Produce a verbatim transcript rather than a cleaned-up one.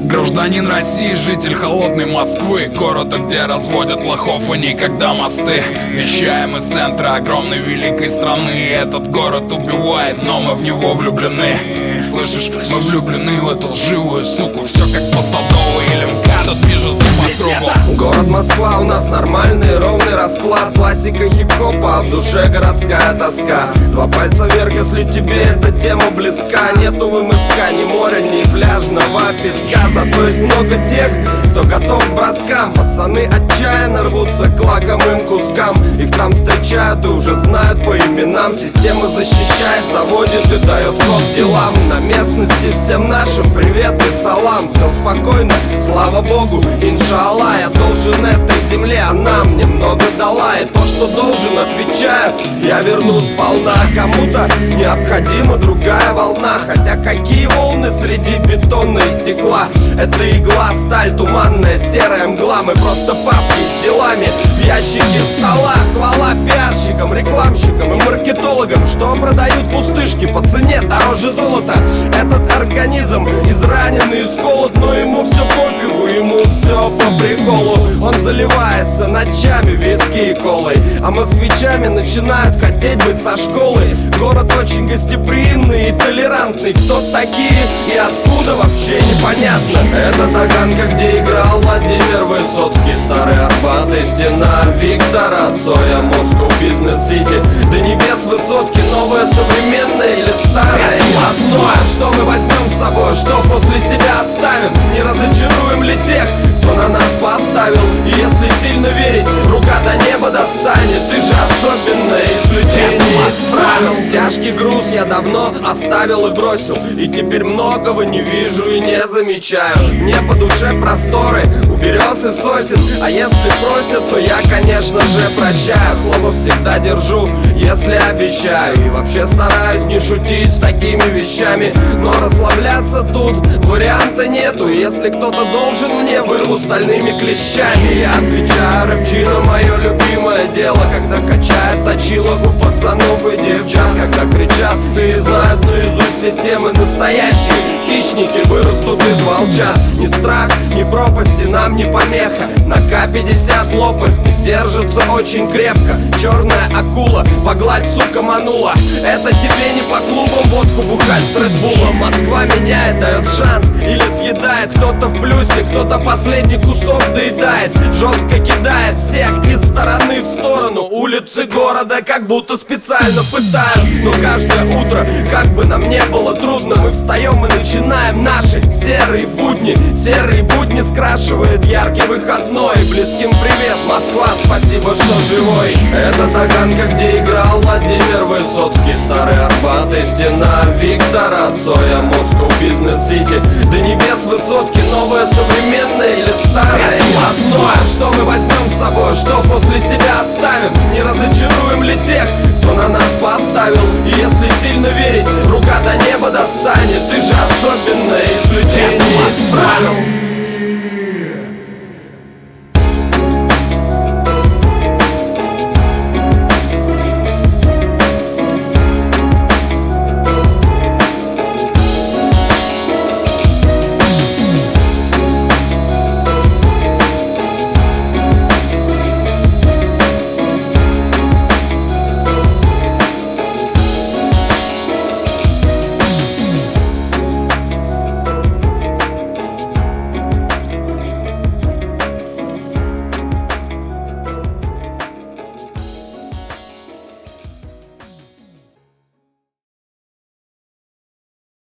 Гражданин России, житель холодной Москвы, города, где разводят лохов и никогда мосты. Вещаем из центра огромной великой страны. Этот город убивает, но мы в него влюблены. Слышишь, мы влюблены в эту лживую суку. Все как по Садовой или МКАД движется по кругу. Город Москва у нас нормальный, ровный расклад. Классика хип-хопа, а в душе городская тоска. Два пальца вверх, если тебе эта тема близка. Нету в МСК ни моря, ни пляжного песка. Зато есть много тех, кто готов к броскам. Пацаны отчаянно рвутся к лакомым кускам. Их там встречают и уже знают по именам. Система защищает, заводит и дает ход делам. На местности всем нашим привет и салам. Все спокойно, слава богу, иншалла. Я должен этой земле, она мне много дала. И то, что должен, отвечаю, я верну сполна. Кому-то необходима другая волна. Хотя какие волны среди бетона и стекла? Это игла, сталь, туманная серая мгла. Мы просто папки с делами в ящике стола. Хвала пиарщикам, рекламщикам и маркетологам, что продают пустышки по цене дороже золота. Этот организм израненный и сколот, но ему все пофигу, ему все по приколу. Он заливается ночами виски и колой, а москвичами начинают хотеть быть со школы. Город очень гостеприимный и толерантный. Кто такие и откуда, вообще непонятно. Это Таганка, где играл Владимир Высоцкий. Старый Арбат и стена Виктора Цоя. Москва, бизнес-сити, до небес высотки. Новая, современная или старая? Москва. Что мы возьмем с собой, что после себя оставим? Не разочаруем ли тех, кто на нас поставил? И если сильно верить, рука до неба достанет. Ты же особенное исключение из правил. Тяжкий груз я давно оставил и бросил, и теперь многого не вижу и не замечаю. Мне по душе просторы у берез и сосен, а если просят, то я, конечно же, прощаю. Слово всегда держу, если обещаю. И вообще стараюсь не шутить с такими вещами, но расслабляться тут варианта нету. Если кто-то должен, мне вырву стальными клещами. Я отвечаю, рэпчина мое любимое дело, когда качает точилок у пацанов и девчат, когда кричат и знают наизусть все темы. Настоящие хищники вырастут из волчат. Ни страх, ни пропасти нам не помеха. На К пятьдесят лопасти держится очень крепко. Черная акула, погладь, сука, манула. Это тебе не по клубам водку бухать с Редбулом. Москва меняет, дает шанс или съедает. Кто-то в плюсе, кто-то последний кусок доедает. Жестко кидает всех из стороны в сторону. Улицы города как будто специально пытают. Но каждое утро, как бы нам не было трудно, мы встаем и начинаем наши серые будни. Серые будни скрашивает яркий выходной. Близким привет, Москва, спасибо, что живой. Это Таганка, где играл Владимир Высоцкий. Старый Арбат и стена Виктора Цоя. Москва, бизнес-сити, до небес высотки. Новая, современная или старая? Москва. Что мы возьмем с собой, что после себя оставим? Не разочаруем ли тех, кто на нас поставил? И если сильно верить, рука до неба достанет. Ты же особенное исключение из правил.